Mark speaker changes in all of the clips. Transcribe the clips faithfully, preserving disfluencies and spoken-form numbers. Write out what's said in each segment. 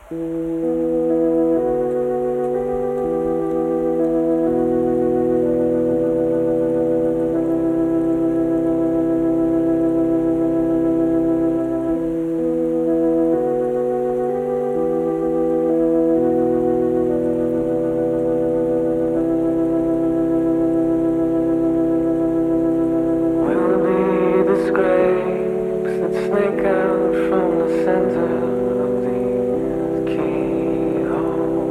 Speaker 1: Snake out from the center of the keyhole.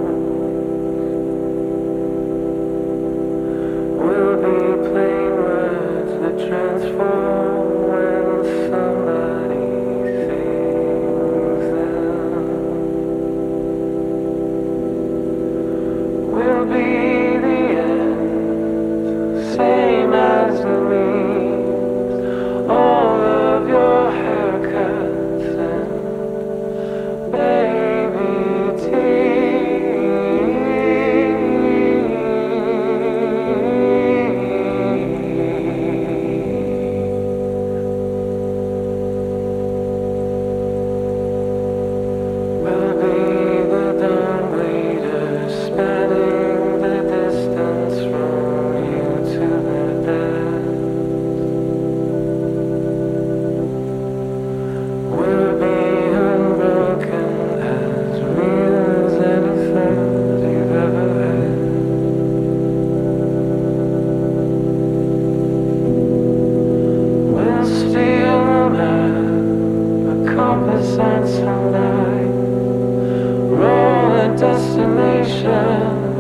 Speaker 1: Will be plain words that transform when somebody sings them. Will be the end, same as the means. All of your haircuts and baby teeth. Will be the dumb leader spanning the distance from you to the dead. Will be unbroken, as real as any thought you've ever had. We'll steal a map, a compass and some night, roll a destination.